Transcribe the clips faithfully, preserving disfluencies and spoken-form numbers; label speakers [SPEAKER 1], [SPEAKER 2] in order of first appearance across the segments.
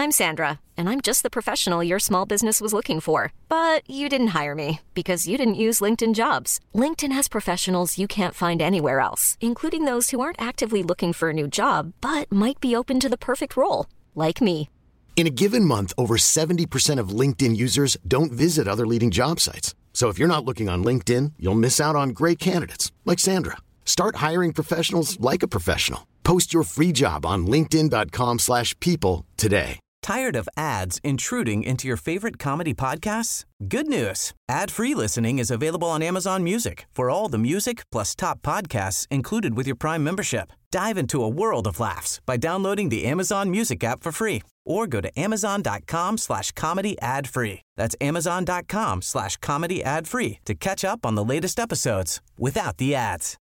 [SPEAKER 1] I'm Sandra, and I'm just the professional your small business was looking for. But you didn't hire me because you didn't use LinkedIn Jobs. LinkedIn has professionals you can't find anywhere else, including those who aren't actively looking for a new job, but might be open to the perfect role, like me.
[SPEAKER 2] In a given month, over seventy percent of LinkedIn users don't visit other leading job sites. So if you're not looking on LinkedIn, you'll miss out on great candidates like Sandra. Start hiring professionals like a professional. Post your free job on linkedin.com slash people today.
[SPEAKER 3] Tired of ads intruding into your favorite comedy podcasts? Good news. Ad-free listening is available on Amazon Music for all the music plus top podcasts included with your Prime membership. Dive into a world of laughs by downloading the Amazon Music app for free or go to amazon.com slash comedy ad free. That's amazon.com slash comedy ad free to catch up on the latest episodes without the ads.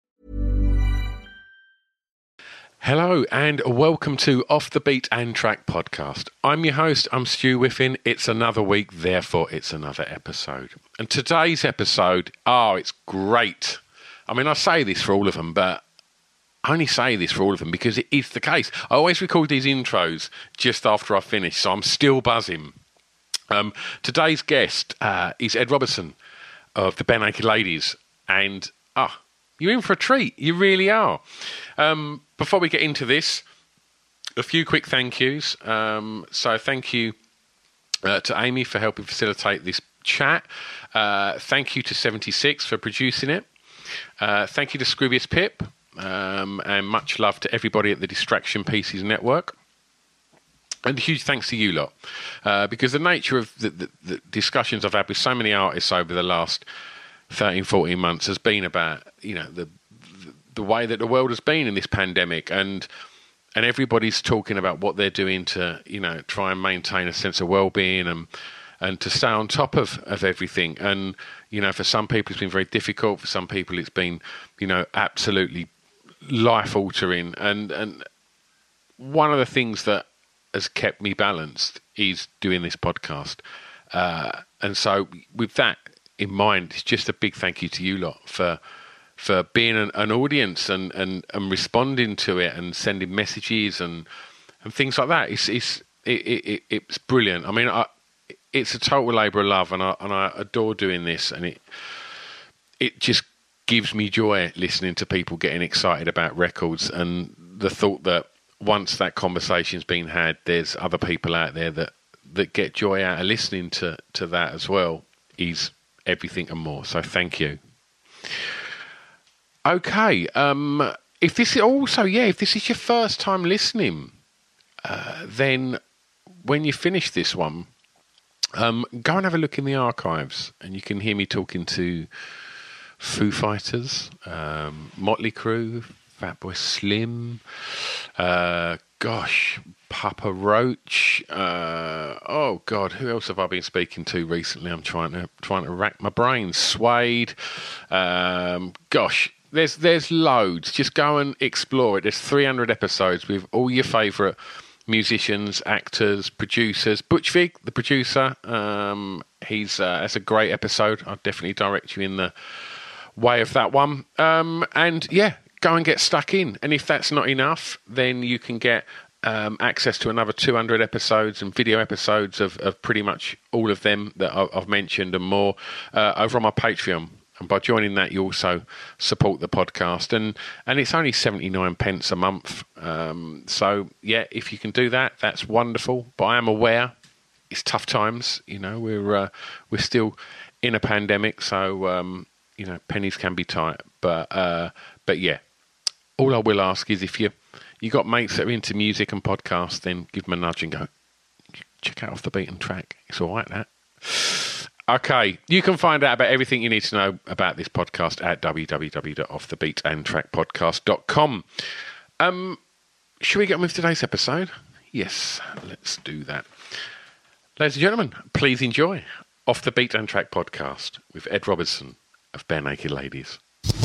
[SPEAKER 4] Hello and welcome to Off the Beat and Track podcast. I'm your host, I'm Stu Whiffin. It's another week, therefore it's another episode. And today's episode, oh, it's great. I mean, I say this for all of them, but I only say this for all of them because it is the case. I always record these intros just after I finish, so I'm still buzzing. Um, today's guest uh, is Ed Robertson of the Bare Naked Ladies. And, ah, oh, you're in for a treat. You really are. Um, before we get into this, a few quick thank yous. Um, so thank you uh, to Amy for helping facilitate this chat. Uh, thank you to seventy-six for producing it. Uh, thank you to Scroobius Pip. Um, and much love to everybody at the Distraction Pieces Network. And a huge thanks to you lot. Uh, because the nature of the, the, the discussions I've had with so many artists over the last thirteen, fourteen months has been about, you know, the the way that the world has been in this pandemic, and and everybody's talking about what they're doing to, you know, try and maintain a sense of well-being and and to stay on top of, of everything. And, you know, for some people it's been very difficult. For some people it's been, you know, absolutely life-altering. And, and one of the things that has kept me balanced is doing this podcast. Uh, and so with that in mind, it's just a big thank you to you lot for for being an, an audience and, and, and responding to it and sending messages and and things like that. It's it's it, it, it's brilliant. I mean, I, it's a total labour of love, and I and I adore doing this. And it it just gives me joy listening to people getting excited about records, and the thought that once that conversation's been had, there's other people out there that that get joy out of listening to to that as well is everything and more. So thank you. Okay, um, if this is also, yeah, if this is your first time listening, uh, then when you finish this one, um, go and have a look in the archives, and you can hear me talking to Foo Fighters, um, Motley Crue, Fatboy Slim, uh, gosh, Papa Roach. Uh, oh God, who else have I been speaking to recently? I'm trying to trying to rack my brains. Suede. Um, gosh. There's there's loads. Just go and explore it. There's three hundred episodes with all your favourite musicians, actors, producers. Butch Vig, the producer, um, he's uh, that's a great episode. I'll definitely direct you in the way of that one. Um, and yeah, go and get stuck in. And if that's not enough, then you can get um, access to another two hundred episodes and video episodes of, of pretty much all of them that I've mentioned and more uh, over on my Patreon. And by joining that, you also support the podcast. And, and it's only seventy-nine pence a month. Um, so, yeah, if you can do that, that's wonderful. But I am aware it's tough times. You know, we're uh, we're still in a pandemic. So, um, you know, pennies can be tight. But, uh, but yeah, all I will ask is if you you got mates that are into music and podcasts, then give them a nudge and go, check out Off the Beaten Track. It's all right, that. Okay, you can find out about everything you need to know about this podcast at w w w dot off the beat and track podcast dot com. Um, should we get on with today's episode? Yes, let's do that. Ladies and gentlemen, please enjoy Off the Beat and Track podcast with Ed Robertson of Bare Naked Ladies.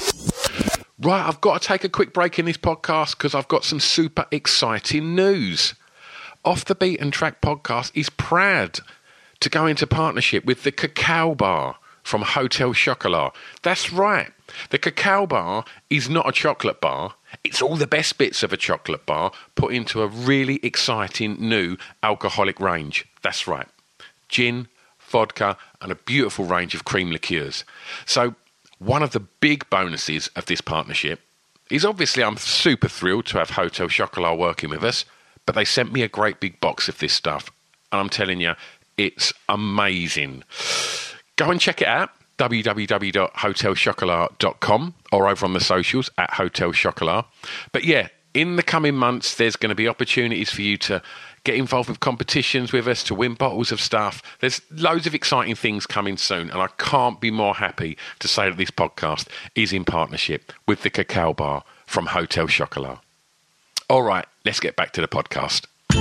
[SPEAKER 4] Right, I've got to take a quick break in this podcast because I've got some super exciting news. Off the Beat and Track podcast is proud to go into partnership with the Cacao Bar from Hotel Chocolat. That's right. The Cacao Bar is not a chocolate bar. It's all the best bits of a chocolate bar put into a really exciting new alcoholic range. That's right. Gin, vodka, and a beautiful range of cream liqueurs. So one of the big bonuses of this partnership is obviously I'm super thrilled to have Hotel Chocolat working with us, but they sent me a great big box of this stuff. And I'm telling you, it's amazing. Go and check it out. w w w dot hotel chocolat dot com or over on the socials at Hotel Chocolat. But yeah, in the coming months, there's going to be opportunities for you to get involved with competitions with us, to win bottles of stuff. There's loads of exciting things coming soon, and I can't be more happy to say that this podcast is in partnership with the Cacao Bar from Hotel Chocolat. All right, let's get back to the podcast.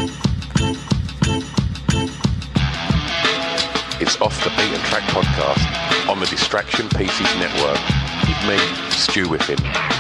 [SPEAKER 4] It's Off the Beaten Track podcast on the Distraction Pieces Network with me, Stu Whiffen.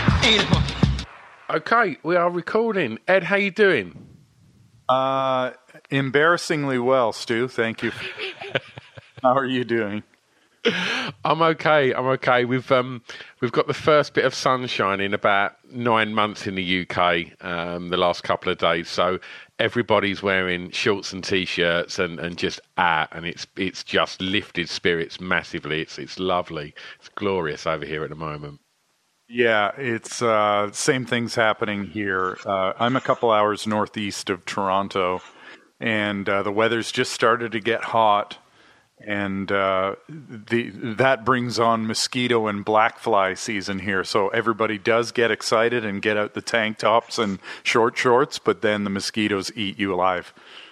[SPEAKER 4] Okay, we are recording. Ed, how you doing?
[SPEAKER 5] Uh, embarrassingly well, Stu. Thank you. How are you doing?
[SPEAKER 4] I'm okay. I'm okay. We've um we've got the first bit of sunshine in about nine months in the U K. Um, the last couple of days, so everybody's wearing shorts and t-shirts and, and just ah, and it's it's just lifted spirits massively. It's it's lovely. It's glorious over here at the moment.
[SPEAKER 5] Yeah, it's uh, same things happening here. Uh, I'm a couple hours northeast of Toronto, and uh, the weather's just started to get hot. And uh, the that brings on mosquito and black fly season here. So everybody does get excited and get out the tank tops and short shorts, but then the mosquitoes eat you alive.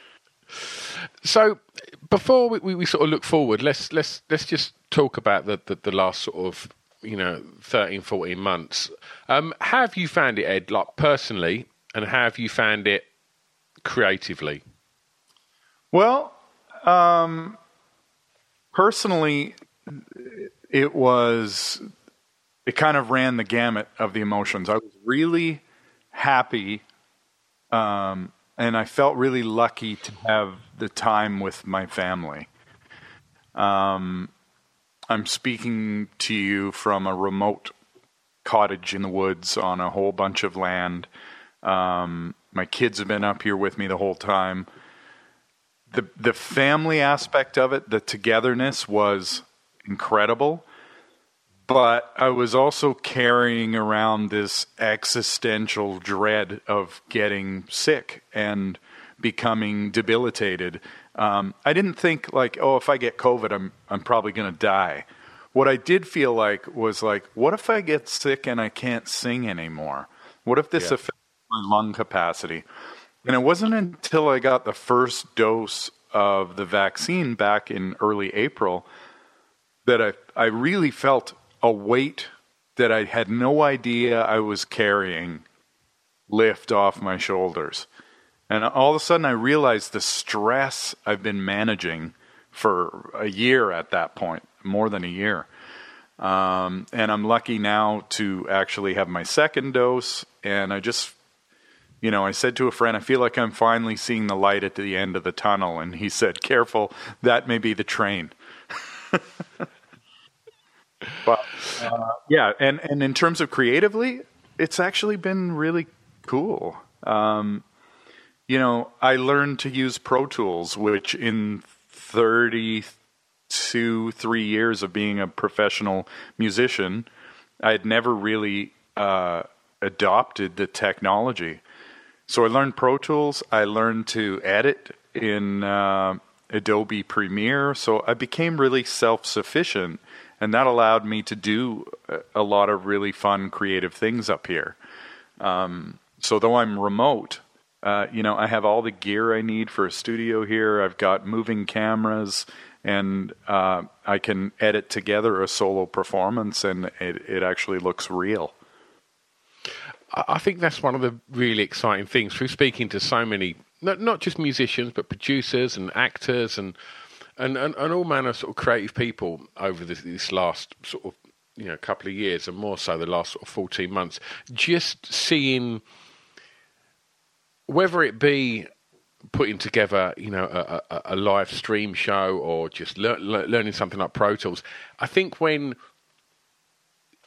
[SPEAKER 4] So before we, we, we sort of look forward, let's let's let's just talk about the, the, the last sort of, you know, thirteen, fourteen months. Um, how have you found it, Ed, like personally, and how have you found it creatively?
[SPEAKER 5] Well, um... personally, it was, it kind of ran the gamut of the emotions. I was really happy, um, and I felt really lucky to have the time with my family. Um, I'm speaking to you from a remote cottage in the woods on a whole bunch of land. Um, my kids have been up here with me the whole time. The the family aspect of it, the togetherness was incredible, but I was also carrying around this existential dread of getting sick and becoming debilitated. Um, I didn't think like, oh, if I get COVID, I'm I'm probably going to die. What I did feel like was like, what if I get sick and I can't sing anymore? What if this yeah. affects my lung capacity? And it wasn't until I got the first dose of the vaccine back in early April that I, I really felt a weight that I had no idea I was carrying lift off my shoulders. And all of a sudden I realized the stress I've been managing for a year at that point, more than a year. Um, and I'm lucky now to actually have my second dose, and I just... You know, I said to a friend, I feel like I'm finally seeing the light at the end of the tunnel. And he said, careful, that may be the train. But, uh, yeah, and, and in terms of creatively, it's actually been really cool. Um, you know, I learned to use Pro Tools, which in thirty-two, three years of being a professional musician, I had never really uh, adopted the technology. So I learned Pro Tools. I learned to edit in uh, Adobe Premiere. So I became really self-sufficient, and that allowed me to do a lot of really fun, creative things up here. Um, so though I'm remote, uh, you know, I have all the gear I need for a studio here. I've got moving cameras, and uh, I can edit together a solo performance, and it, it actually looks real.
[SPEAKER 4] I think that's one of the really exciting things through speaking to so many, not not just musicians, but producers and actors and and, and, and all manner of sort of creative people over this, this last sort of, you know, couple of years, and more so the last sort of fourteen months. Just seeing, whether it be putting together, you know, a, a, a live stream show or just lear, learning something like Pro Tools. I think when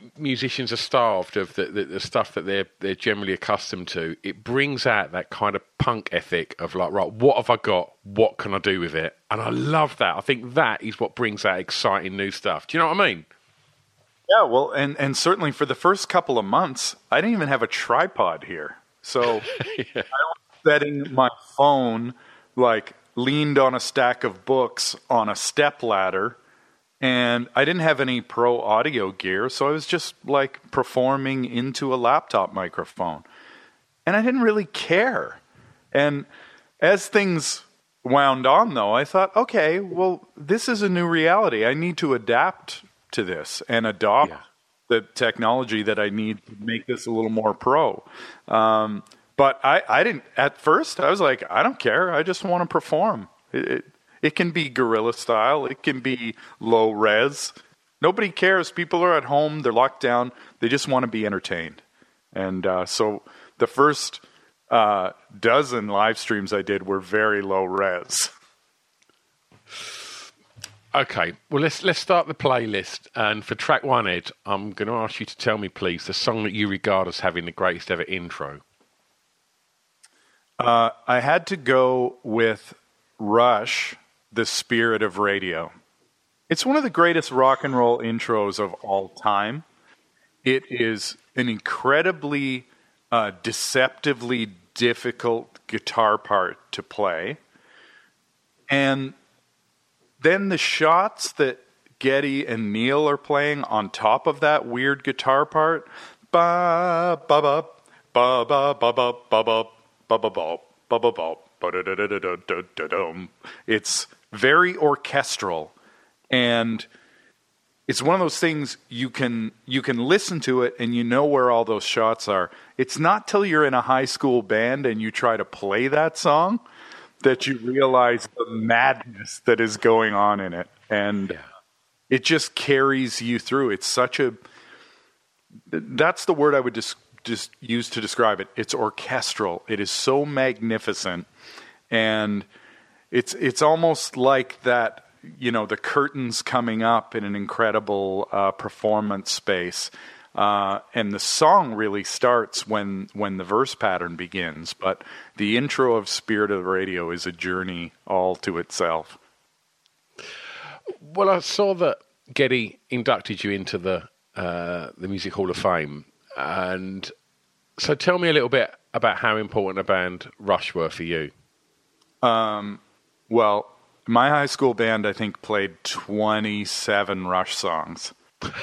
[SPEAKER 4] musicians are starved of the, the, the stuff that they're they're generally accustomed to, it brings out that kind of punk ethic of like, right, what have I got? What can I do with it? And I love that. I think that is what brings out exciting new stuff. Do you know what I mean?
[SPEAKER 5] Yeah, well, and, and certainly for the first couple of months, I didn't even have a tripod here. So yeah. I was setting my phone, like, leaned on a stack of books on a step ladder, and I didn't have any pro audio gear, so I was just, like, performing into a laptop microphone. And I didn't really care. And as things wound on, though, I thought, okay, well, this is a new reality. I need to adapt to this and adopt yeah. the technology that I need to make this a little more pro. Um, but I, I didn't, at first, I was like, I don't care. I just want to perform. It, it, it can be guerrilla style. It can be low res. Nobody cares. People are at home. They're locked down. They just want to be entertained. And uh, so the first uh, dozen live streams I did were very low res.
[SPEAKER 4] Okay, well, let's let's start the playlist. And for track one, Ed, I'm going to ask you to tell me, please, the song that you regard as having the greatest ever intro.
[SPEAKER 5] Uh, I had to go with Rush, The Spirit of Radio. It's one of the greatest rock and roll intros of all time. It is an incredibly, uh, deceptively difficult guitar part to play. And then the shots that Geddy and Neil are playing on top of that weird guitar part, ba ba ba ba ba ba ba ba ba ba ba ba ba ba ba ba. It's very orchestral, and it's one of those things you can you can listen to it and you know where all those shots are. It's not till you're in a high school band and you try to play that song that you realize the madness that is going on in it. And yeah. it just carries you through. It's such a... That's the word I would just, just use to describe it. It's orchestral. It is so magnificent. And it's it's almost like that, you know, the curtains coming up in an incredible uh, performance space. Uh, and the song really starts when, when the verse pattern begins, but the intro of Spirit of the Radio is a journey all to itself.
[SPEAKER 4] Well, I saw that Geddy inducted you into the uh, the Music Hall of Fame, and so tell me a little bit about how important a band Rush were for you.
[SPEAKER 5] Um, well, my high school band, I think, played twenty-seven Rush songs.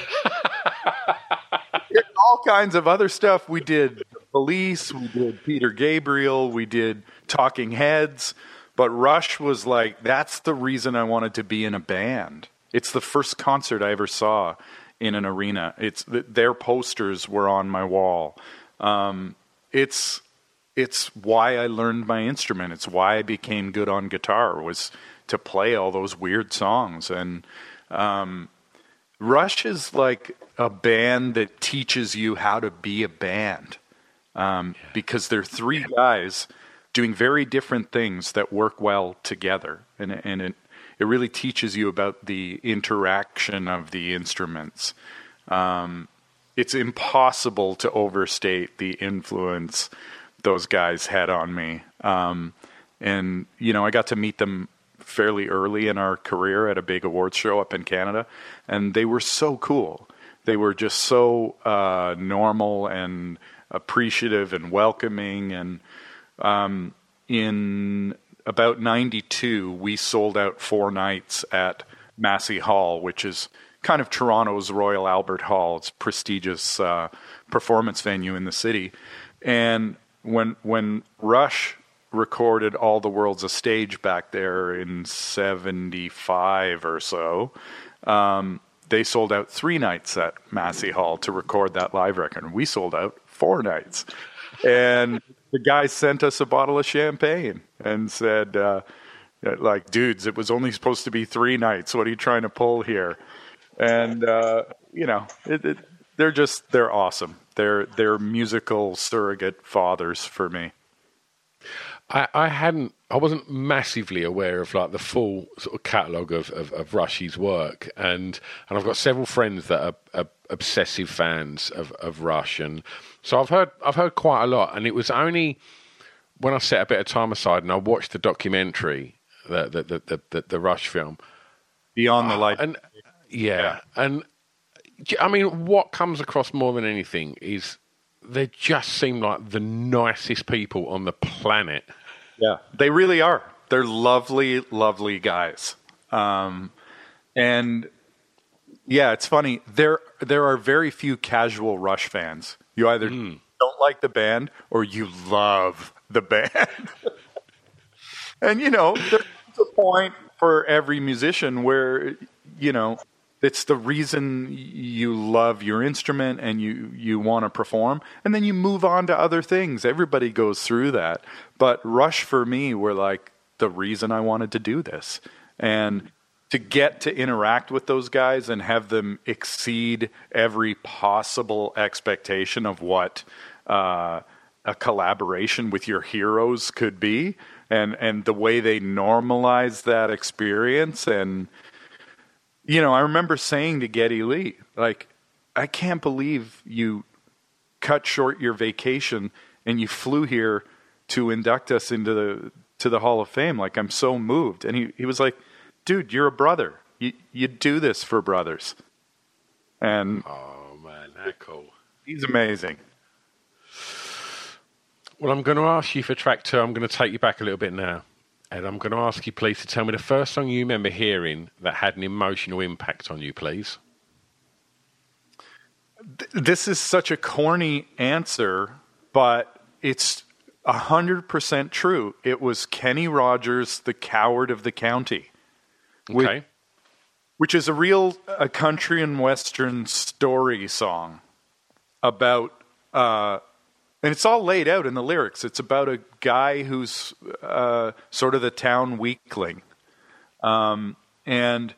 [SPEAKER 5] All kinds of other stuff. We did The Police, we did Peter Gabriel, we did Talking Heads, but Rush was like, that's the reason I wanted to be in a band. It's the first concert I ever saw in an arena. It's their posters were on my wall. Um, it's it's why I learned my instrument. It's why I became good on guitar, was to play all those weird songs. And um, Rush is like a band that teaches you how to be a band, um, yeah. because they're three guys doing very different things that work well together, and and it it really teaches you about the interaction of the instruments. Um, it's impossible to overstate the influence those guys had on me, um, and you know I got to meet them fairly early in our career at a big awards show up in Canada, and they were so cool. They were just so uh, normal and appreciative and welcoming. And um, in about ninety-two, we sold out four nights at Massey Hall, which is kind of Toronto's Royal Albert Hall. It's a prestigious uh, performance venue in the city. And when when Rush recorded All the World's a Stage back there in seventy-five or so, um, they sold out three nights at Massey Hall to record that live record. We sold out four nights. And the guy sent us a bottle of champagne and said, uh, like, dudes, it was only supposed to be three nights. What are you trying to pull here? And, uh, you know, it, it, they're just, they're awesome. They're, they're musical surrogate fathers for me.
[SPEAKER 4] I, I hadn't, I wasn't massively aware of like the full sort of catalogue of, of, of Rush's work, and and I've got several friends that are, are, obsessive fans of, of Rush, and so I've heard I've heard quite a lot. And it was only when I set a bit of time aside and I watched the documentary, the the the the, the, the Rush film,
[SPEAKER 5] Beyond the Light,
[SPEAKER 4] and yeah, and I mean, what comes across more than anything is they just seem like the nicest people on the planet.
[SPEAKER 5] Yeah, they really are. They're lovely, lovely guys. Um, and yeah, it's funny. There, there are very few casual Rush fans. You either mm. don't like the band or you love the band. And, you know, there's a point for every musician where, you know, it's the reason you love your instrument and you, you want to perform. And then you move on to other things. Everybody goes through that. But Rush, for me, were like the reason I wanted to do this. And to get to interact with those guys and have them exceed every possible expectation of what uh, a collaboration with your heroes could be, and, and the way they normalize that experience. And, you know, I remember saying to Geddy Lee, like, I can't believe you cut short your vacation and you flew here to induct us into the to the Hall of Fame. Like, I'm so moved. And he, he was like, dude, you're a brother. You you do this for brothers. And
[SPEAKER 4] oh man, that's cool.
[SPEAKER 5] He's amazing.
[SPEAKER 4] Well, I'm going to ask you for track two. I'm going to take you back a little bit now. And I'm going to ask you, please, to tell me the first song you remember hearing that had an emotional impact on you, please.
[SPEAKER 5] This is such a corny answer, but it's one hundred percent true. It was Kenny Rogers, The Coward of the County.
[SPEAKER 4] Okay.
[SPEAKER 5] Which, which is a real a country and western story song about, uh, and it's all laid out in the lyrics. It's about a guy who's uh, sort of the town weakling. Um, and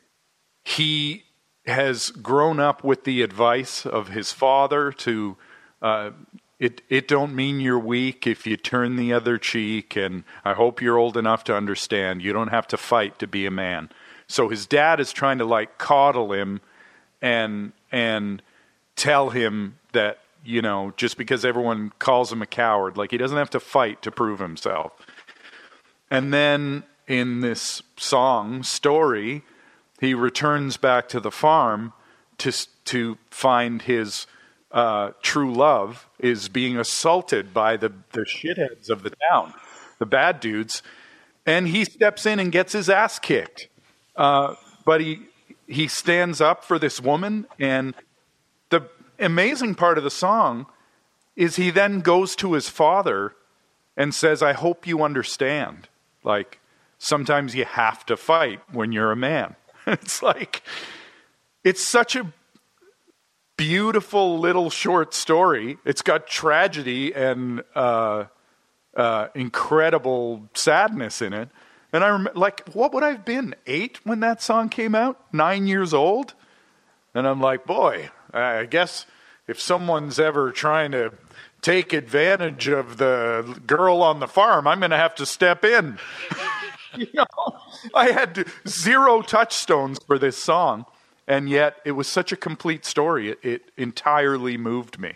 [SPEAKER 5] he has grown up with the advice of his father to... Uh, It it don't mean you're weak if you turn the other cheek, and I hope you're old enough to understand you don't have to fight to be a man. So his dad is trying to like coddle him and and tell him that, you know, just because everyone calls him a coward, like he doesn't have to fight to prove himself. And then in this song story, he returns back to the farm to to find his Uh, true love is being assaulted by the, the shitheads of the town, the bad dudes, and he steps in and gets his ass kicked. Uh, but he he stands up for this woman, and the amazing part of the song is he then goes to his father and says, I hope you understand. Like, sometimes you have to fight when you're a man. It's like, it's such a beautiful little short story. It's got tragedy and uh, uh, incredible sadness in it. And I rem- like, what would I have been? Eight when that song came out? Nine years old? And I'm like, boy, I guess if someone's ever trying to take advantage of the girl on the farm, I'm going to have to step in. You know, I had to, zero touchstones for this song. And yet, it was such a complete story. It, it entirely moved me.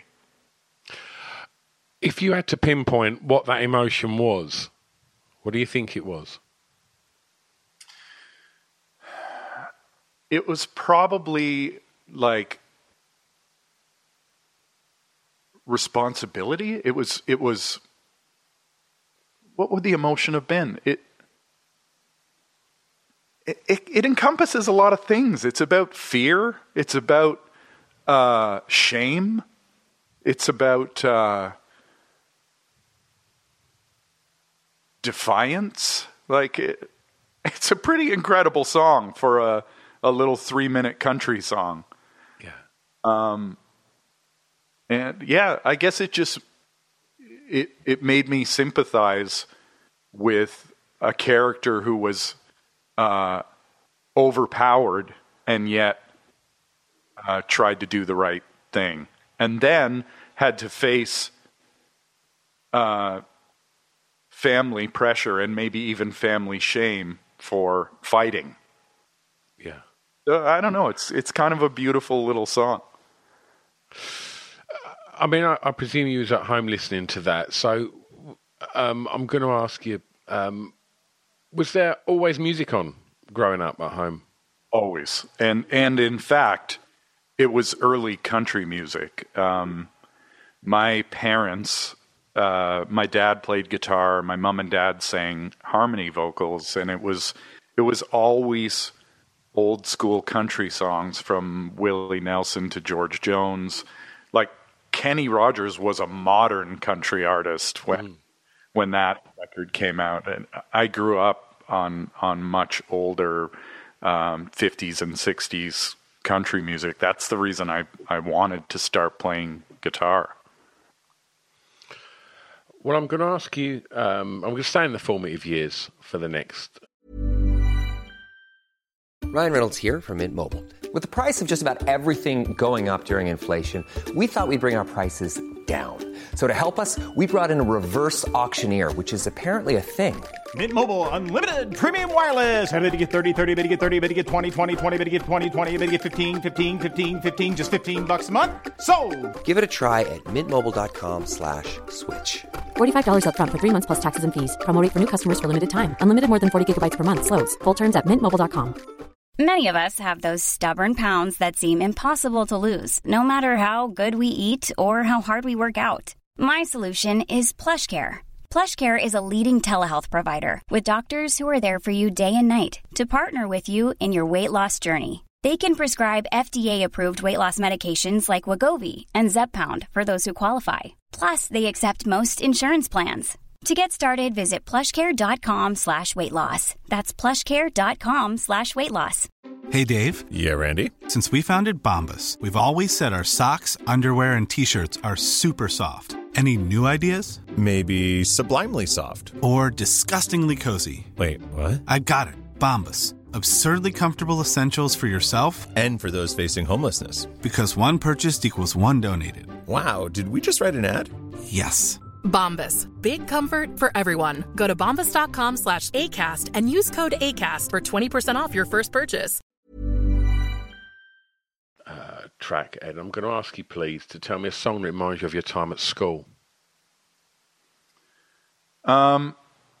[SPEAKER 4] If you had to pinpoint what that emotion was, what do you think it was?
[SPEAKER 5] It was probably like responsibility. It was. It was. What would the emotion have been? It. It, it, it encompasses a lot of things. It's about fear. It's about uh, shame. It's about uh, defiance. Like it, it's a pretty incredible song for a, a little three-minute country song.
[SPEAKER 4] Yeah.
[SPEAKER 5] Um. And yeah, I guess it just it it made me sympathize with a character who was Uh, overpowered and yet uh, tried to do the right thing, and then had to face uh, family pressure and maybe even family shame for fighting.
[SPEAKER 4] Yeah,
[SPEAKER 5] uh, I don't know. It's it's kind of a beautiful little song.
[SPEAKER 4] I mean, I, I presume you was at home listening to that. So um, I'm going to ask you, um, was there always music on growing up at home?
[SPEAKER 5] Always. And, and in fact, it was early country music. Um, my parents, uh, my dad played guitar. My mom and dad sang harmony vocals. And it was, it was always old school country songs from Willie Nelson to George Jones. Like Kenny Rogers was a modern country artist when mm. when that record came out, and I grew up on on much older um, fifties and sixties country music. That's the reason I I wanted to start playing guitar.
[SPEAKER 4] Well, I'm going to ask you. Um, I'm going to stay in the formative years for the next.
[SPEAKER 6] Ryan Reynolds here from Mint Mobile. With the price of just about everything going up during inflation, we thought we'd bring our prices down. So to help us, we brought in a reverse auctioneer, which is apparently a thing.
[SPEAKER 7] Mint Mobile Unlimited Premium Wireless. How to get thirty, thirty, how to get thirty, how to get twenty, twenty, twenty, how to get twenty, twenty, how to get fifteen, fifteen, fifteen, fifteen, just fifteen bucks a month? Sold!
[SPEAKER 6] Give it a try at mintmobile.com slash switch.
[SPEAKER 8] forty-five dollars up front for three months plus taxes and fees. Promo rate for new customers for limited time. Unlimited more than forty gigabytes per month. Slows full terms at mint mobile dot com.
[SPEAKER 9] Many of us have those stubborn pounds that seem impossible to lose, no matter how good we eat or how hard we work out. My solution is PlushCare. PlushCare is a leading telehealth provider with doctors who are there for you day and night to partner with you in your weight loss journey. They can prescribe F D A-approved weight loss medications like Wegovy and Zepbound for those who qualify. Plus, they accept most insurance plans. To get started, visit plushcare.com slash weight loss. That's plushcare.com slash weight loss.
[SPEAKER 10] Hey, Dave.
[SPEAKER 11] Yeah, Randy.
[SPEAKER 10] Since we founded Bombas, we've always said our socks, underwear, and T-shirts are super soft. Any new ideas?
[SPEAKER 11] Maybe sublimely soft.
[SPEAKER 10] Or disgustingly cozy.
[SPEAKER 11] Wait, what?
[SPEAKER 10] I got it. Bombas. Absurdly comfortable essentials for yourself
[SPEAKER 11] and for those facing homelessness.
[SPEAKER 10] Because one purchased equals one donated.
[SPEAKER 11] Wow, did we just write an ad?
[SPEAKER 10] Yes.
[SPEAKER 12] Bombas. Big comfort for everyone. Go to bombas.com slash ACAST and use code ACAST for twenty percent off your first purchase.
[SPEAKER 4] Uh, track, Ed, I'm going to ask you, please, to tell me a song that reminds you of your time at school.
[SPEAKER 5] Um,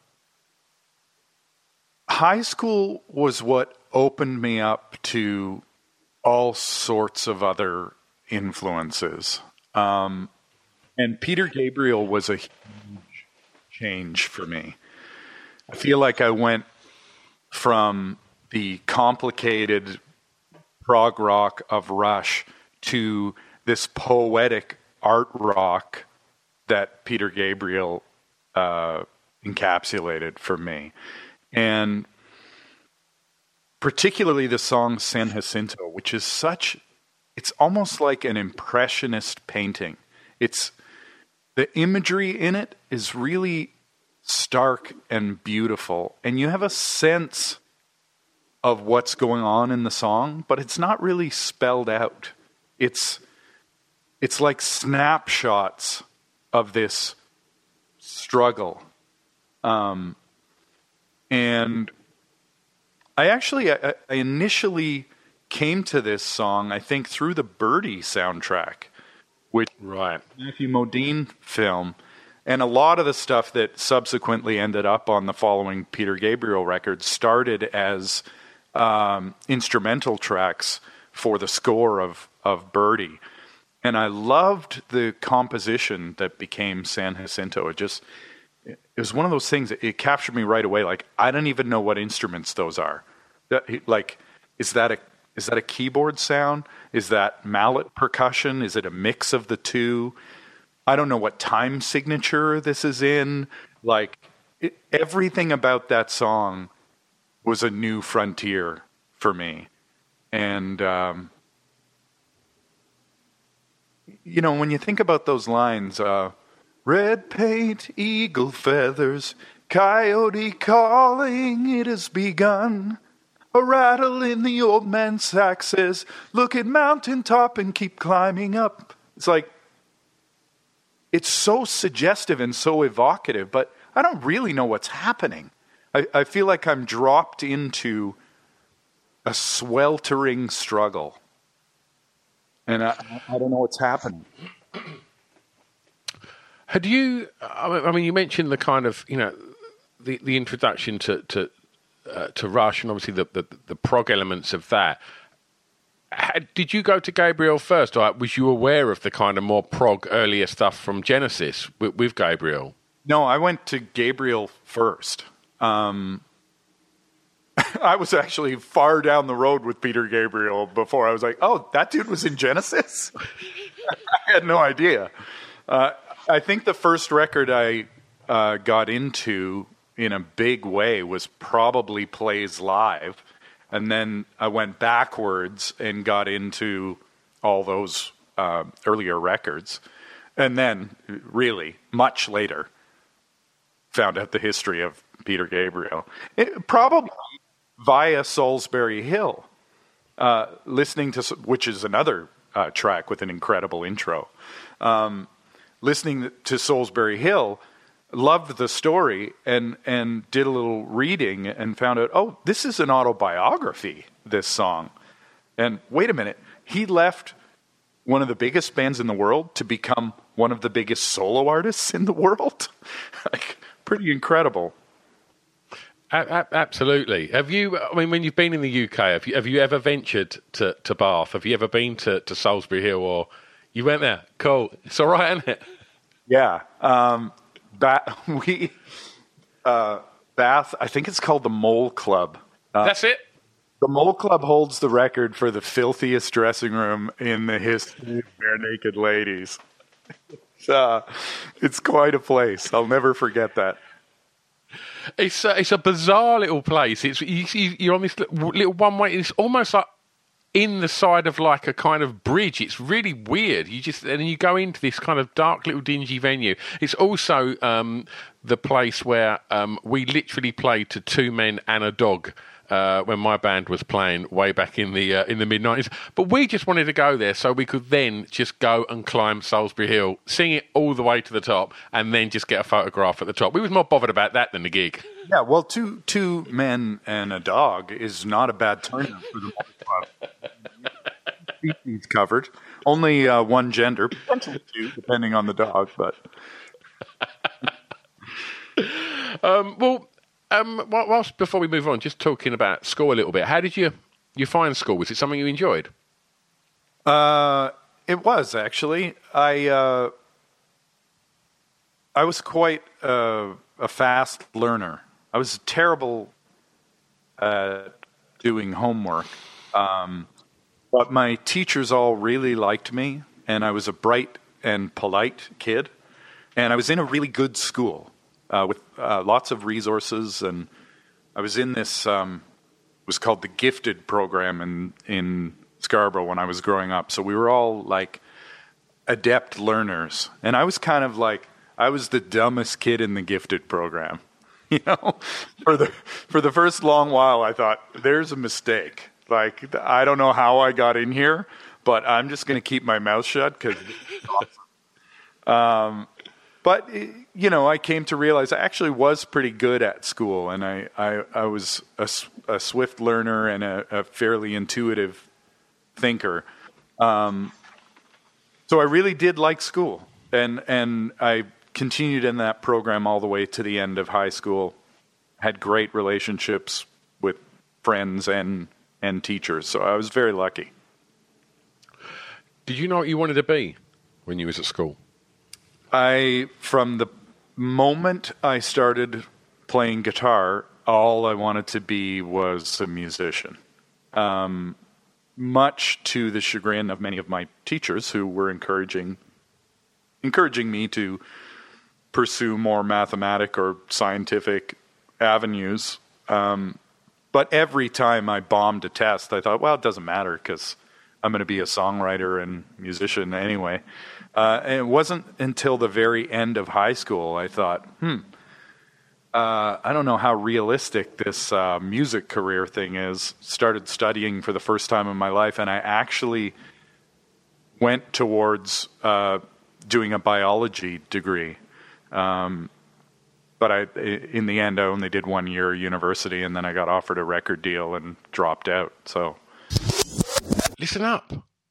[SPEAKER 5] high school was what opened me up to all sorts of other influences. Um, and Peter Gabriel was a huge change for me. I feel like I went from the complicated prog rock of Rush to this poetic art rock that Peter Gabriel uh, encapsulated for me. And particularly the song San Jacinto, which is such, it's almost like an impressionist painting. It's, the imagery in it is really stark and beautiful. And you have a sense of what's going on in the song, but it's not really spelled out. It's, it's like snapshots of this struggle. Um, and I actually, I, I initially came to this song, I think, through the Birdie soundtrack, which
[SPEAKER 4] right.
[SPEAKER 5] Matthew Modine film, and a lot of the stuff that subsequently ended up on the following Peter Gabriel records started as um, instrumental tracks for the score of, of Birdie. And I loved the composition that became San Jacinto. It just, it was one of those things that it captured me right away. Like, I don't even know what instruments those are. That, like, is that a is that a keyboard sound? Is that mallet percussion? Is it a mix of the two? I don't know what time signature this is in. Like, it, everything about that song was a new frontier for me. And, um, you know, when you think about those lines, uh, red paint, eagle feathers, coyote calling, it has begun. A rattle in the old man's sack says, look at mountaintop and keep climbing up. It's like, it's so suggestive and so evocative, but I don't really know what's happening. I, I feel like I'm dropped into a sweltering struggle. and I, I don't know what's happening.
[SPEAKER 4] Had you? I mean, you mentioned the kind of you know the, the introduction to to, uh, to Rush, and obviously the, the the prog elements of that. Had, did you go to Gabriel first, or was you aware of the kind of more prog earlier stuff from Genesis with, with Gabriel?
[SPEAKER 5] No, I went to Gabriel first. Um, I was actually far down the road with Peter Gabriel before I was like, oh, that dude was in Genesis? I had no idea. Uh, I think the first record I uh, got into in a big way was probably Plays Live. And then I went backwards and got into all those uh, earlier records. And then, really, much later, found out the history of Peter Gabriel. It, probably via Salisbury Hill, uh, listening to, which is another uh, track with an incredible intro. Um, listening to Salisbury Hill, loved the story and and did a little reading and found out, oh, this is an autobiography, this song. And wait a minute, he left one of the biggest bands in the world to become one of the biggest solo artists in the world? Like, pretty incredible.
[SPEAKER 4] A- a- absolutely. Have you, I mean, when you've been in the U K, have you, have you ever ventured to, to Bath? Have you ever been to, to Salisbury Hill, or you went there? Cool. It's all right, isn't it?
[SPEAKER 5] Yeah. Um, Ba- we uh, Bath, I think it's called the Mole Club. Uh,
[SPEAKER 4] That's it?
[SPEAKER 5] The Mole Club holds the record for the filthiest dressing room in the history of Bare Naked Ladies. It's, uh, it's quite a place. I'll never forget that.
[SPEAKER 4] It's a, it's a bizarre little place. It's you, you, You're on this little one-way. It's almost like in the side of like a kind of bridge. It's really weird. You just and you go into this kind of dark little dingy venue. It's also um, the place where um, we literally played to two men and a dog uh, when my band was playing way back in the uh, in the mid nineties. But we just wanted to go there so we could then just go and climb Salisbury Hill, sing it all the way to the top, and then just get a photograph at the top. We was more bothered about that than the gig.
[SPEAKER 5] Yeah, well, two two men and a dog is not a bad turnout for the club. Species covered. Only uh, one gender, potentially two, depending on the dog. But
[SPEAKER 4] um, well, um, whilst before we move on, just talking about school a little bit. How did you you find school? Was it something you enjoyed?
[SPEAKER 5] Uh, it was actually. I uh, I was quite uh, a fast learner. I was terrible at doing homework. Um, But my teachers all really liked me, and I was a bright and polite kid. And I was in a really good school uh, with uh, lots of resources. And I was in this, um, it was called the Gifted program in, in Scarborough when I was growing up. So we were all like adept learners. And I was kind of like, I was the dumbest kid in the Gifted program. You know, for the for the first long while, I thought, there's a mistake. Like, I don't know how I got in here, but I'm just going to keep my mouth shut because it's awesome. Um, but, you know, I came to realize I actually was pretty good at school, and I, I, I was a, a swift learner and a, a fairly intuitive thinker. Um, so I really did like school, and, and I continued in that program all the way to the end of high school, had great relationships with friends and and teachers, so I was very lucky.
[SPEAKER 4] Did you know what you wanted to be when you was at school?
[SPEAKER 5] I, from the moment I started playing guitar, all I wanted to be was a musician. Um, much to the chagrin of many of my teachers who were encouraging encouraging me to pursue more mathematic or scientific avenues. Um, but every time I bombed a test, I thought, well, it doesn't matter because I'm going to be a songwriter and musician anyway. Uh, and it wasn't until the very end of high school I thought, hmm, uh, I don't know how realistic this uh, music career thing is. Started studying for the first time in my life, and I actually went towards uh, doing a biology degree. Um, but I, in the end, I only did one year at university, and then I got offered a record deal and dropped out. So,
[SPEAKER 4] listen up.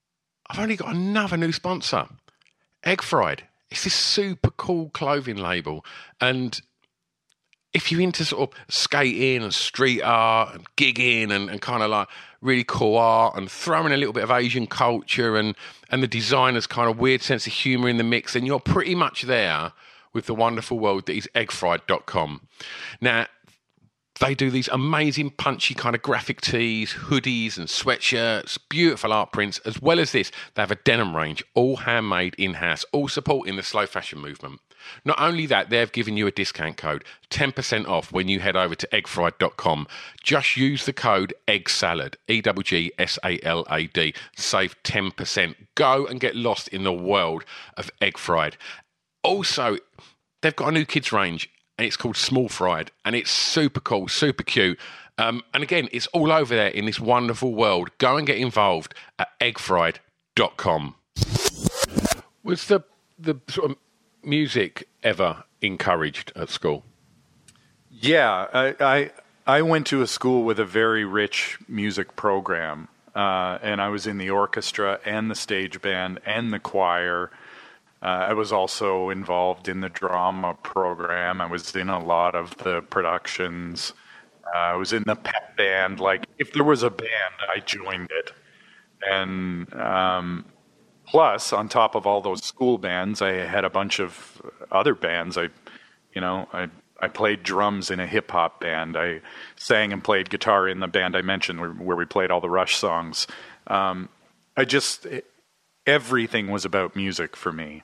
[SPEAKER 4] I've only got another new sponsor, Egg Fried. It's this super cool clothing label. And if you're into sort of skating and street art and gigging and, and kind of like really cool art and throwing a little bit of Asian culture and, and the designer's kind of weird sense of humour in the mix, then you're pretty much there with the wonderful world that is egg fried dot com. Now, they do these amazing punchy kind of graphic tees, hoodies and sweatshirts, beautiful art prints. As well as this, they have a denim range, all handmade in-house, all supporting the slow fashion movement. Not only that, they've given you a discount code, ten percent off when you head over to egg fried dot com. Just use the code EGGSALAD, E G G S A L A D, save ten percent. Go and get lost in the world of Egg Fried. Also, they've got a new kids range, and it's called Small Fried, and it's super cool, super cute. Um, and again, it's all over there in this wonderful world. Go and get involved at egg fried dot com. Was the the sort of music ever encouraged at school?
[SPEAKER 5] Yeah, I, I I went to a school with a very rich music program, uh, and I was in the orchestra and the stage band and the choir. Uh, I was also involved in the drama program. I was in a lot of the productions. Uh, I was in the pep band. Like, if there was a band, I joined it. And um, plus, on top of all those school bands, I had a bunch of other bands. I, you know, I I played drums in a hip hop band. I sang and played guitar in the band I mentioned, where, where we played all the Rush songs. Um, I just it, everything was about music for me.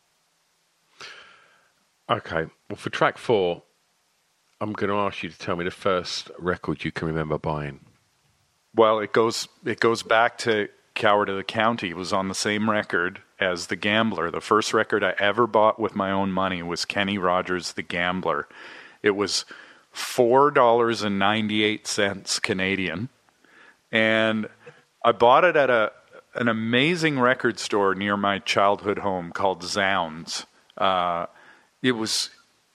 [SPEAKER 4] Okay, well, for track four, I'm going to ask you to tell me the first record you can remember buying.
[SPEAKER 5] Well, it goes it goes back to Coward of the County. It was on the same record as The Gambler. The first record I ever bought with my own money was Kenny Rogers' The Gambler. It was four dollars and ninety-eight cents Canadian, and I bought it at a an amazing record store near my childhood home called Zounds. Uh, it was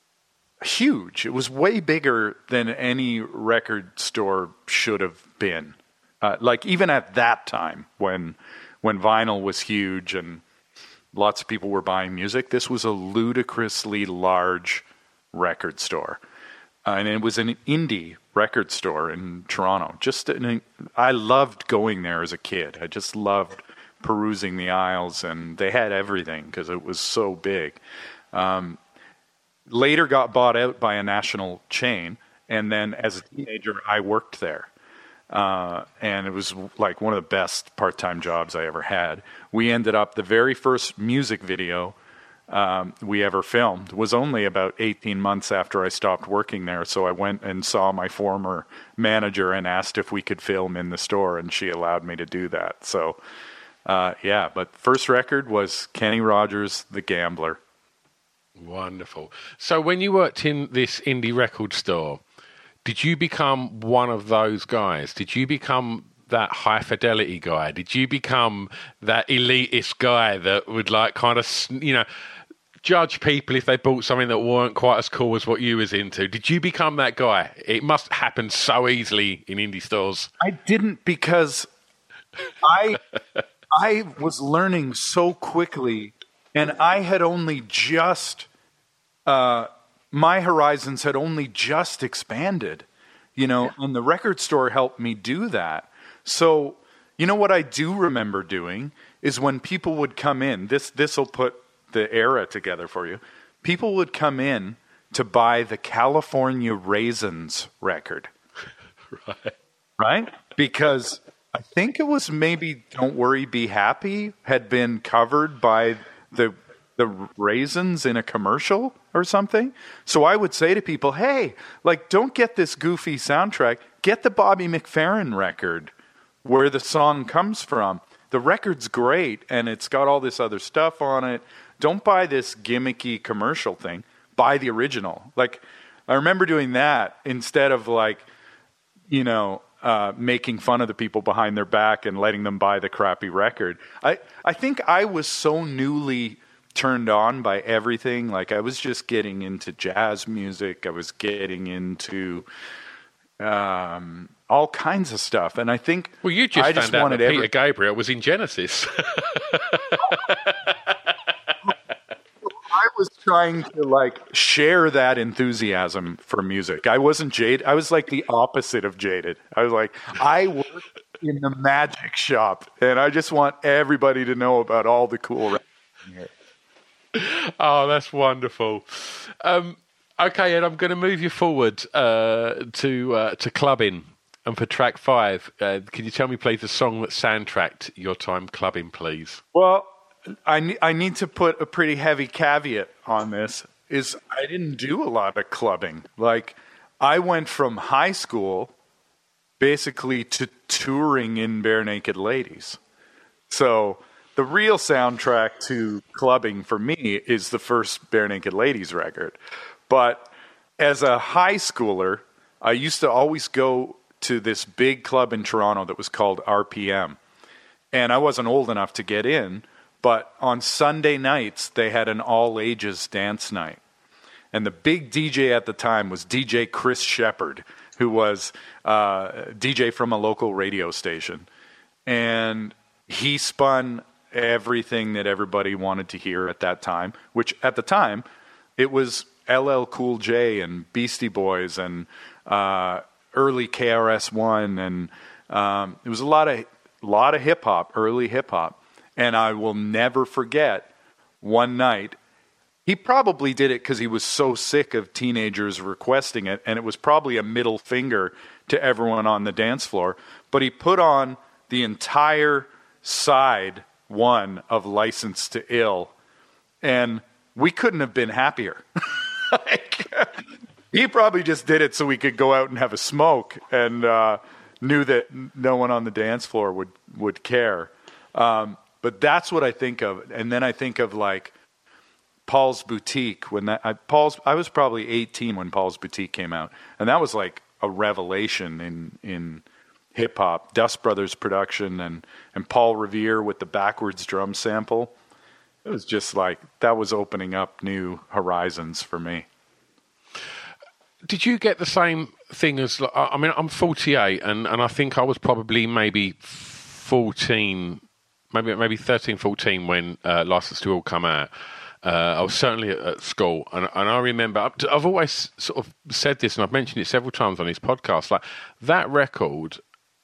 [SPEAKER 5] huge. It was way bigger than any record store should have been. Uh, like, even at that time, when when vinyl was huge and lots of people were buying music, this was a ludicrously large record store. Uh, and it was an indie record store in Toronto. Just an, I loved going there as a kid. I just loved perusing the aisles, and they had everything because it was so big. Um, later got bought out by a national chain, and then as a teenager, I worked there. Uh, and it was like one of the best part-time jobs I ever had. We ended up, the very first music video um, we ever filmed was only about eighteen months after I stopped working there. So I went and saw my former manager and asked if we could film in the store, and she allowed me to do that. So, uh, yeah, but first record was Kenny Rogers' The Gambler.
[SPEAKER 4] Wonderful. So when you worked in this indie record store, did you become one of those guys? Did you become that high fidelity guy? Did you become that elitist guy that would like kind of, you know, judge people if they bought something that weren't quite as cool as what you was into? Did you become that guy? It must happen so easily in indie stores.
[SPEAKER 5] I didn't, because I I was learning so quickly, and I had only just uh, my horizons had only just expanded, you know, and the record store helped me do that. So, you know what I do remember doing is when people would come in, this this will put the era together for you. People would come in to buy the California Raisins record.
[SPEAKER 4] Right.
[SPEAKER 5] Right? Because I think it was maybe Don't Worry, Be Happy had been covered by the the Raisins in a commercial or something. So I would say to people, hey, like, don't get this goofy soundtrack. Get the Bobby McFerrin record where the song comes from. The record's great, and it's got all this other stuff on it. Don't buy this gimmicky commercial thing. Buy the original. Like, I remember doing that instead of, like, you know, uh, making fun of the people behind their back and letting them buy the crappy record. I, I think I was so newly turned on by everything. Like, I was just getting into jazz music. I was getting into, um, all kinds of stuff. And I think
[SPEAKER 4] well, you just
[SPEAKER 5] I
[SPEAKER 4] found
[SPEAKER 5] just
[SPEAKER 4] out
[SPEAKER 5] wanted
[SPEAKER 4] that Peter
[SPEAKER 5] every-
[SPEAKER 4] Gabriel was in Genesis.
[SPEAKER 5] I was trying to like share that enthusiasm for music. I wasn't jaded. I was like the opposite of jaded. I was like, I work in the magic shop, and I just want everybody to know about all the cool records in here.
[SPEAKER 4] Oh, that's wonderful. Um, okay, Ed, I'm going to move you forward uh, to uh, to clubbing. And for track five, uh, can you tell me, please, the song that soundtracked your time clubbing, please?
[SPEAKER 5] Well, I, ne- I need to put a pretty heavy caveat on this, is I didn't do a lot of clubbing. Like, I went from high school basically to touring in Bare Naked Ladies. So the real soundtrack to clubbing for me is the first Bare Naked Ladies record. But as a high schooler, I used to always go to this big club in Toronto that was called R P M. And I wasn't old enough to get in, but on Sunday nights, they had an all-ages dance night. And the big D J at the time was D J Chris Shepard, who was uh, D J from a local radio station. And he spun everything that everybody wanted to hear at that time, which at the time, it was L L Cool J and Beastie Boys and uh, early K R S One. And um, it was a lot of, lot of hip-hop, early hip-hop. And I will never forget one night, he probably did it because he was so sick of teenagers requesting it, and it was probably a middle finger to everyone on the dance floor, but he put on the entire side one of License to Ill, and we couldn't have been happier. Like, he probably just did it so we could go out and have a smoke, and uh, knew that no one on the dance floor would, would care. Um, but that's what I think of. And then I think of like Paul's Boutique. When that I, Paul's, I was probably eighteen when Paul's Boutique came out, and that was like a revelation in in hip hop. Dust Brothers production and and Paul Revere with the backwards drum sample. It was just like that was opening up new horizons for me.
[SPEAKER 4] Did you get the same thing as? I mean, I'm forty-eight, and, and I think I was probably maybe fourteen. Maybe maybe thirteen, fourteen when uh, License to Ill come out. Uh, I was certainly at, at school, and, and I remember, I've always sort of said this, and I've mentioned it several times on this podcast, like, that record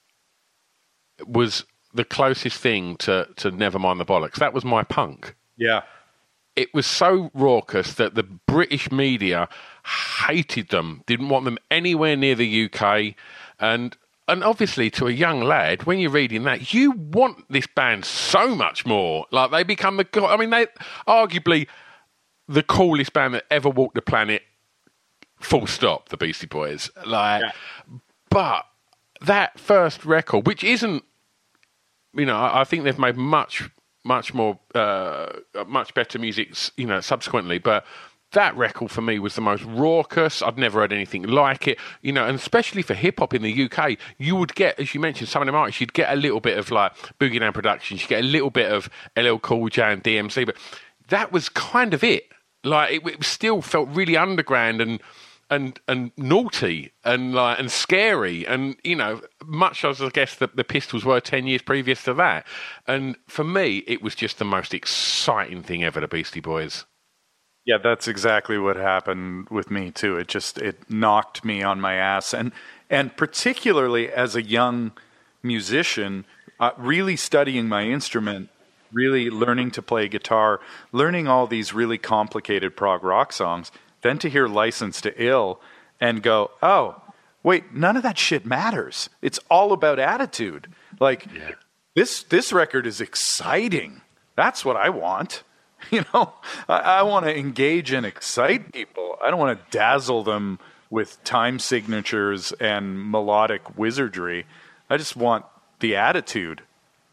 [SPEAKER 4] was the closest thing to, to Nevermind the Bollocks. That was my punk.
[SPEAKER 5] Yeah.
[SPEAKER 4] It was so raucous that the British media hated them, didn't want them anywhere near the U K, and... And obviously, to a young lad, when you're reading that, you want this band so much more. Like, they become the... I mean, they arguably the coolest band that ever walked the planet, full stop, the Beastie Boys. Like, yeah. But that first record, which isn't... You know, I think they've made much, much more... Uh, much better music, you know, subsequently, but... That record for me was the most raucous. I'd never heard anything like it, you know, and especially for hip hop in the U K, you would get, as you mentioned, some of them artists, you'd get a little bit of like Boogie Down Productions, you get a little bit of L L Cool J and D M C, but that was kind of it. Like it, it still felt really underground and and and naughty and like and scary, and you know, much as I guess the, the Pistols were ten years previous to that. And for me, it was just the most exciting thing ever, the Beastie Boys.
[SPEAKER 5] Yeah, that's exactly what happened with me too. It just it knocked me on my ass, and and particularly as a young musician, uh, really studying my instrument, really learning to play guitar, learning all these really complicated prog rock songs, then to hear License to Ill and go, oh, wait, none of that shit matters. It's all about attitude. Like yeah. this this record is exciting. That's what I want. You know, I, I want to engage and excite people. I don't want to dazzle them with time signatures and melodic wizardry. I just want the attitude.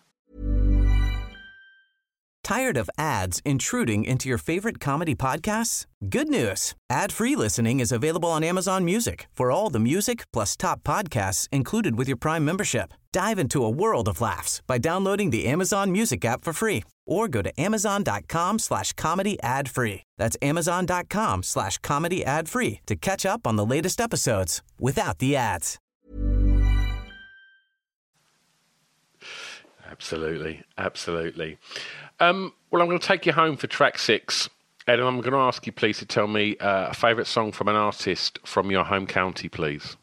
[SPEAKER 3] Tired of ads intruding into your favorite comedy podcasts? Good news. Ad-free listening is available on Amazon Music for all the music plus top podcasts included with your Prime membership. Dive into a world of laughs by downloading the Amazon Music app for free or go to amazon.com slash comedy ad free. That's amazon.com slash comedy ad free to catch up on the latest episodes without the ads.
[SPEAKER 4] Absolutely, absolutely. Um, well, I'm going to take you home for track six, Ed, and I'm going to ask you, please, to tell me uh, a favourite song from an artist from your home county, please.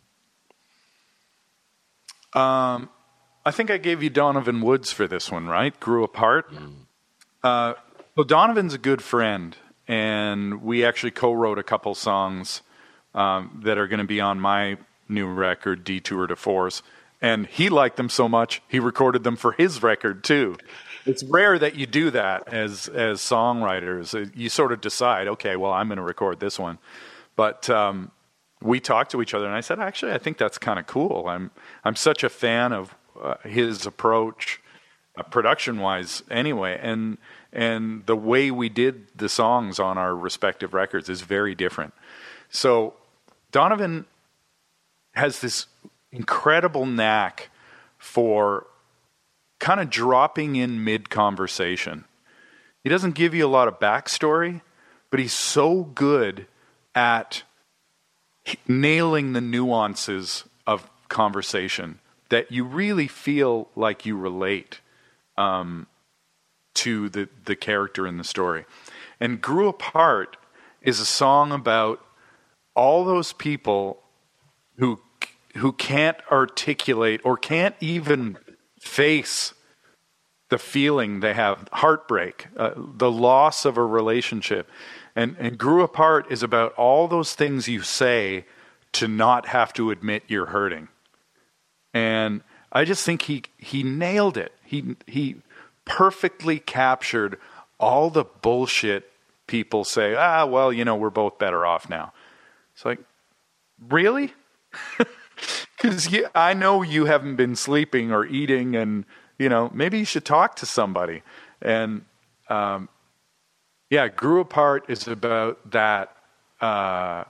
[SPEAKER 5] Um, I think I gave you Donovan Woods for this one, right? Grew Apart. Mm. Uh, well, Donovan's a good friend, and we actually co-wrote a couple songs um, that are going to be on my new record, Detour de Force. And he liked them so much, he recorded them for his record, too. It's rare that you do that as as songwriters. You sort of decide, okay, well, I'm going to record this one. But um, we talked to each other, and I said, actually, I think that's kind of cool. I'm I'm such a fan of uh, his approach, uh, production-wise anyway. And, and the way we did the songs on our respective records is very different. So Donovan has this incredible knack for kind of dropping in mid-conversation. He doesn't give you a lot of backstory, but he's so good at nailing the nuances of conversation that you really feel like you relate um, to the, the character in the story. And Grew Apart is a song about all those people who who can't articulate or can't even face the feeling they have, heartbreak, uh, the loss of a relationship. And, and Grew Apart is about all those things you say to not have to admit you're hurting. And I just think he he nailed it. He he perfectly captured all the bullshit people say, ah, well, you know, we're both better off now. It's like, really? Because I know you haven't been sleeping or eating, and, you know, maybe you should talk to somebody. And, um, yeah, Grew Apart is about that uh,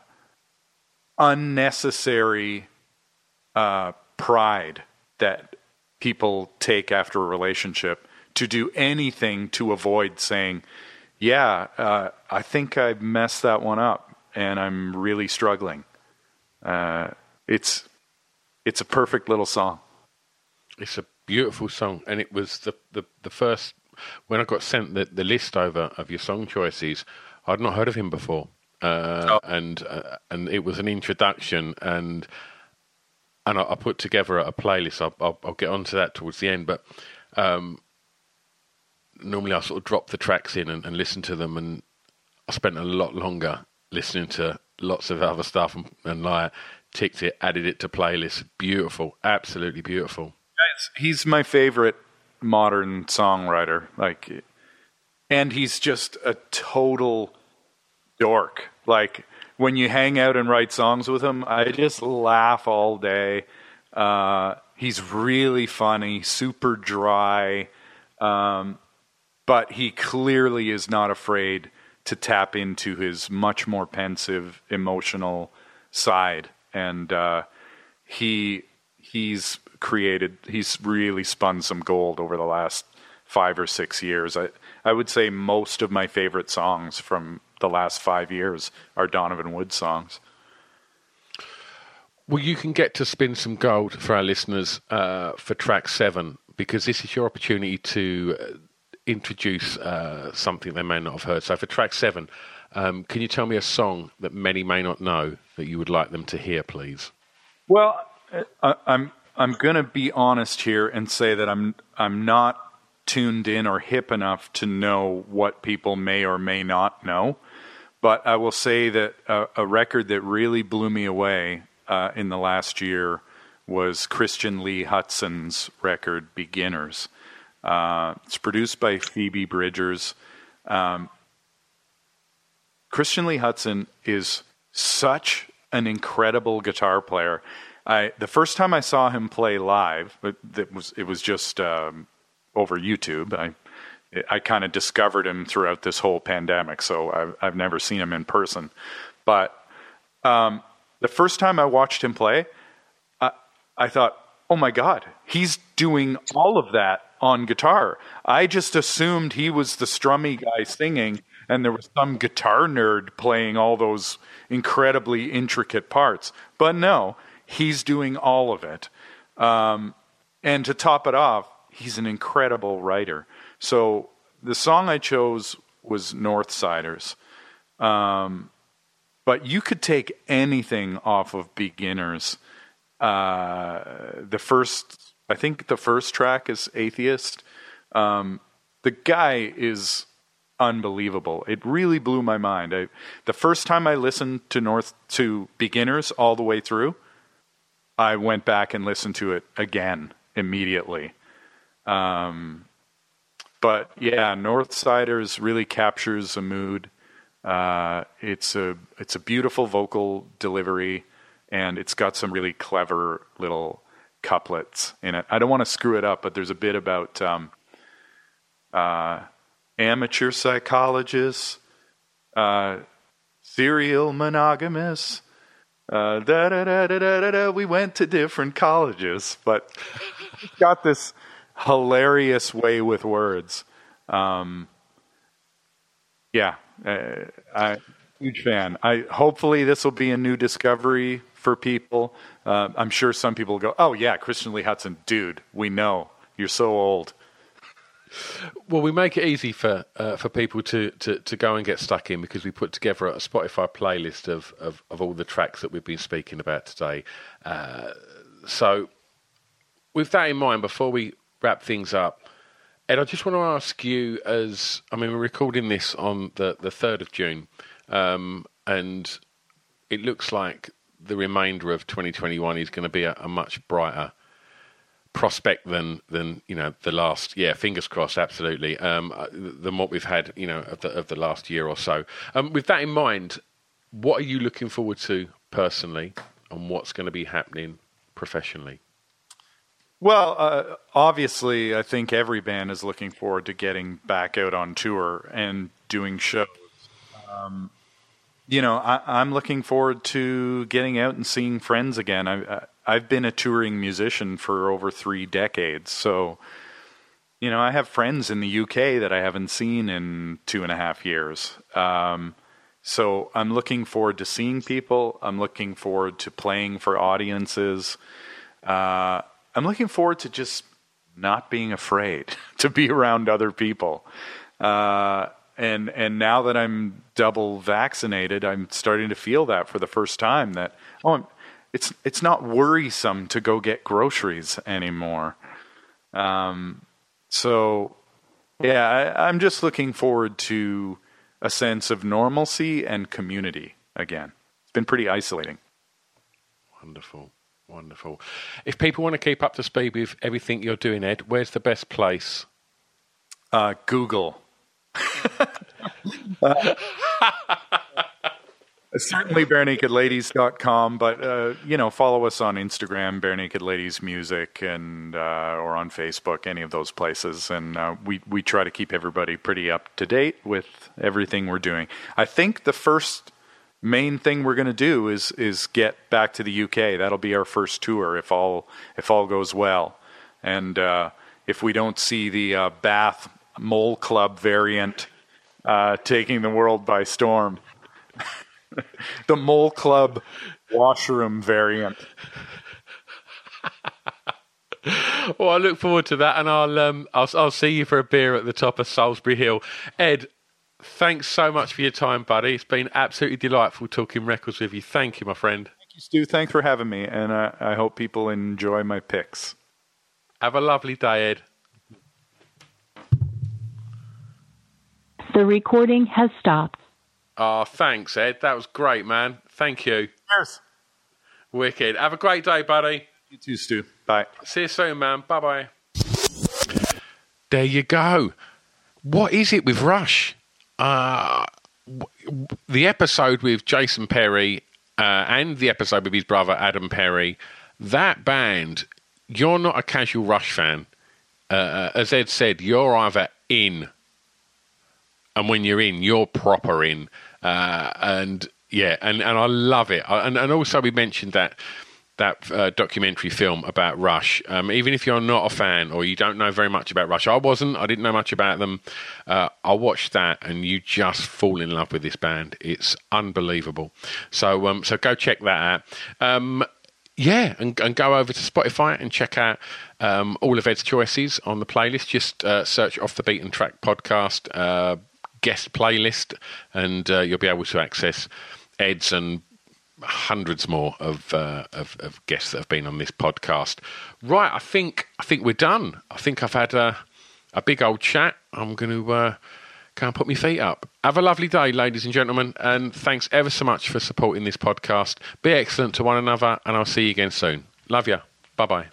[SPEAKER 5] unnecessary uh, pride that people take after a relationship to do anything to avoid saying, yeah, uh, I think I messed that one up, and I'm really struggling. Uh, it's it's a perfect little song.
[SPEAKER 4] It's a beautiful song, and it was the, the, the first, when I got sent the, the list over of your song choices, I'd not heard of him before. Uh, oh. And uh, and it was an introduction, and and I, I put together a playlist. I'll, I'll, I'll get onto that towards the end, but um, normally I sort of drop the tracks in and, and listen to them, and I spent a lot longer listening to lots of other stuff, and, and like ticked it, added it to playlists. Beautiful, absolutely beautiful.
[SPEAKER 5] He's my favorite modern songwriter. Like, and he's just a total dork. Like, when you hang out and write songs with him, I just laugh all day. Uh, he's really funny, super dry, um, but he clearly is not afraid to tap into his much more pensive, emotional side. And uh, he he's created, he's really spun some gold over the last five or six years. I, I would say most of my favorite songs from the last five years are Donovan Woods songs.
[SPEAKER 4] Well, you can get to spin some gold for our listeners uh, for track seven, because this is your opportunity to uh, introduce uh, something they may not have heard. So for track seven, um, can you tell me a song that many may not know that you would like them to hear, please?
[SPEAKER 5] Well, I, I'm I'm going to be honest here and say that I'm I'm not tuned in or hip enough to know what people may or may not know. But I will say that a, a record that really blew me away uh, in the last year was Christian Lee Hudson's record, Beginners. Uh, it's produced by Phoebe Bridgers. Um, Christian Lee Hudson is such an incredible guitar player. I the first time I saw him play live, it, it was it was just um, over YouTube. I I kind of discovered him throughout this whole pandemic, so I've I've never seen him in person. But um, the first time I watched him play, I, I thought, oh my God, he's doing all of that on guitar. I just assumed he was the strummy guy singing, and there was some guitar nerd playing all those incredibly intricate parts. But no, he's doing all of it. Um, and to top it off, he's an incredible writer. So the song I chose was Northsiders. Um, but you could take anything off of Beginners. Uh, the first, I think the first track is Atheist. Um, the guy is unbelievable. It really blew my mind. I, the first time I listened to North to Beginners all the way through, I went back and listened to it again immediately. Um, but yeah, Northsiders really captures a mood. Uh, it's a it's a beautiful vocal delivery, and it's got some really clever little couplets in it. I don't want to screw it up, but there's a bit about um, uh, amateur psychologists, uh, serial monogamous. Uh, da, da, da, da, da, da, we went to different colleges, but it's got this hilarious way with words. Um, yeah, uh, I huge fan. I hopefully this will be a new discovery for people. Uh, I'm sure some people go, "Oh yeah, Christian Lee Hutson, dude, we know you're so old."
[SPEAKER 4] Well, we make it easy for uh, for people to, to, to go and get stuck in because we put together a Spotify playlist of, of, of all the tracks that we've been speaking about today. Uh, so with that in mind, before we wrap things up, Ed, I just want to ask you as, I mean, we're recording this on the, the third of June, um, and it looks like the remainder of twenty twenty-one is going to be a, a much brighter prospect than than you know the last yeah fingers crossed absolutely um than what we've had you know of the of the last year or so. Um with that in mind, what are you looking forward to personally, and what's going to be happening professionally?
[SPEAKER 5] Well, uh, obviously I think every band is looking forward to getting back out on tour and doing shows. um you know I, I'm looking forward to getting out and seeing friends again. I, I I've been a touring musician for over three decades, so, you know, I have friends in the U K that I haven't seen in two and a half years. Um, so I'm looking forward to seeing people. I'm looking forward to playing for audiences. Uh, I'm looking forward to just not being afraid to be around other people. Uh, and and now that I'm double vaccinated, I'm starting to feel that for the first time that, oh, I'm, It's it's not worrisome to go get groceries anymore. Um, so, yeah, I, I'm just looking forward to a sense of normalcy and community again. It's been pretty isolating.
[SPEAKER 4] Wonderful, wonderful. If people want to keep up to speed with everything you're doing, Ed, where's the best place?
[SPEAKER 5] Uh, Google. uh, Certainly bare naked ladies dot com, but, uh, you know, follow us on Instagram, Bare Naked Ladies Music, and uh, or on Facebook, any of those places. And uh, we, we try to keep everybody pretty up to date with everything we're doing. I think the first main thing we're going to do is is get back to the U K. That'll be our first tour if all, if all goes well. And uh, if we don't see the uh, Bath Mole Club variant uh, taking the world by storm. The Mole Club washroom variant.
[SPEAKER 4] Well, I look forward to that, and I'll um, I'll I'll see you for a beer at the top of Salisbury Hill. Ed, thanks so much for your time, buddy. It's been absolutely delightful talking records with you. Thank you, my friend.
[SPEAKER 5] Thank you, Stu. Thanks for having me, and uh, I hope people enjoy my picks.
[SPEAKER 4] Have a lovely day, Ed.
[SPEAKER 13] The recording has stopped.
[SPEAKER 4] Oh, thanks, Ed. That was great, man. Thank you.
[SPEAKER 5] Cheers.
[SPEAKER 4] Wicked. Have a great day, buddy.
[SPEAKER 5] You too, Stu. Bye.
[SPEAKER 4] See you soon, man. Bye-bye. There you go. What is it with Rush? Uh, w- the episode with Jason Perry uh, and the episode with his brother Adam Perry, that band, you're not a casual Rush fan. Uh, as Ed said, you're either in, and when you're in, you're proper in. Uh, and yeah, and, and I love it. I, and, and also we mentioned that that uh, documentary film about Rush. Um, even if you're not a fan or you don't know very much about Rush, I wasn't. I didn't know much about them. Uh, I watched that, and you just fall in love with this band. It's unbelievable. So um, so go check that out. Um, Yeah, and, and go over to Spotify and check out um, all of Ed's choices on the playlist. Just uh, search Off the Beaten Track podcast uh, guest playlist, and uh, you'll be able to access Ed's and hundreds more of, uh, of of guests that have been on this podcast. Right, I think I think we're done. I think I've had a, a big old chat. I'm going to uh, go and put my feet up. Have a lovely day, ladies and gentlemen, and thanks ever so much for supporting this podcast. Be excellent to one another, and I'll see you again soon. Love you. Bye-bye.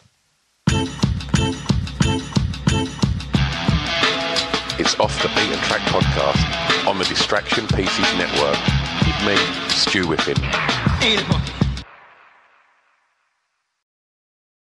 [SPEAKER 4] It's Off the Beaten Track podcast on the Distraction Pieces Network with me, Stu Whiffen.